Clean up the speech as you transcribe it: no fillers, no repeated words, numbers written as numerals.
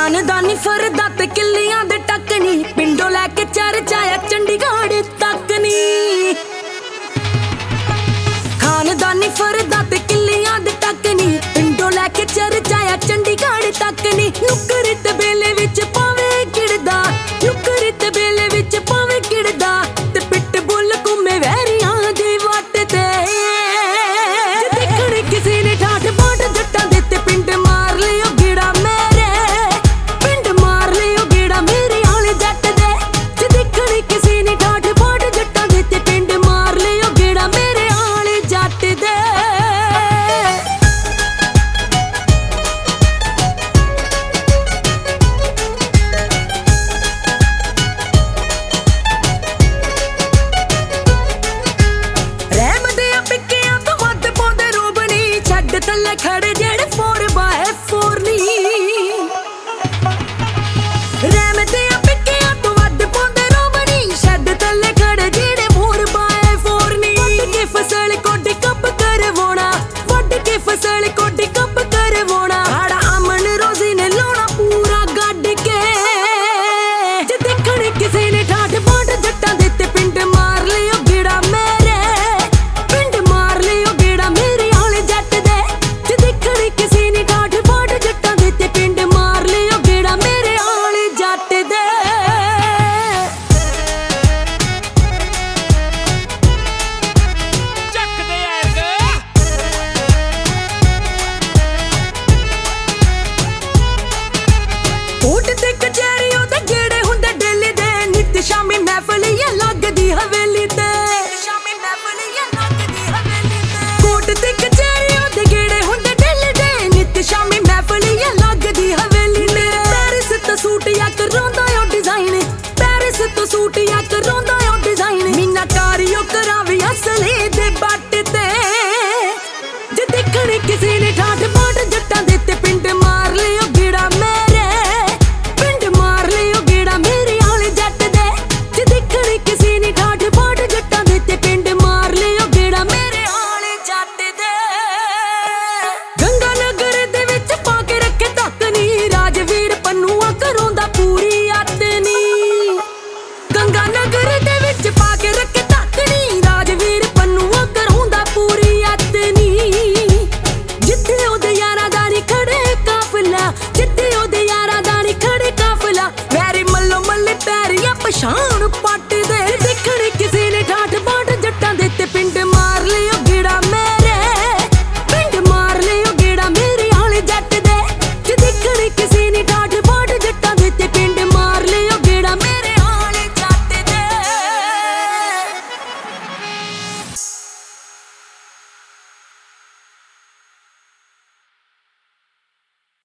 ਖਾਨਦਾਨੀ ਫਰਦਾ ਤੇ ਕਿੱਲਿਆਂ ਦੇ ਟੱਕਣੀ, ਪਿੰਡੋਂ ਲੈ ਕੇ ਚਰਚਾਇਆ ਚੰਡੀਗੜ੍ਹ ਤੱਕ ਨੀ। ਖਾਨਦਾਨੀ ਫਰਦਾ ਤੇ ਕਿੱਲਿਆਂ ਦੇ ਟੱਕਣੀ, ਪਿੰਡੋਂ ਲੈ ਕੇ ਚਰਚਾਇਆ ਚੰਡੀਗੜ੍ਹ ਤੱਕ ਨੀ। ਨੁੱਕਰ ਤੇ ਬੇਲੇ ਵਿੱਚ ਪਾਵੇ ਗਿੜਦਾ, ਨੁੱਕਰ ਤੇ ਬੇਲੇ ਵਿੱਚ ਪਾਵੇ ਗਿੜਦਾ, ਤੇ ਪਿੱਟ ਬੁੱਲ ਘੁੰਮੇ ਵੈਰੀਆਂ ਦੀ ਵੱਟ ਤੇ। ਜੇ ਦੇਖਣ ਕਿਸੇ ਨੇ ਠਾਠ ਬਾਠ ਜੱਟਾਂ ਦੇ ਤੇ ਪਿੰਡ ਮਾਰ ਲਿਓ ਗੇੜਾ ਮੇਰੇ, ਪਿੰਡ ਮਾਰ ਲਿਓ ਗੇੜਾ ਮੇਰੇ ਆਲੇ ਜੱਟ ਦੇ। ਜੇ ਦੇਖਣ ਕਿਸੇ ਨੇ ਠਾਠ ਬਾਠ ਜੱਟਾਂ ਦੇ ਤੇ ਪਿੰਡ ਮਾਰ ਲਿਓ ਗੇੜਾ ਮੇਰੇ ਆਲੇ ਜੱਟ ਦੇ।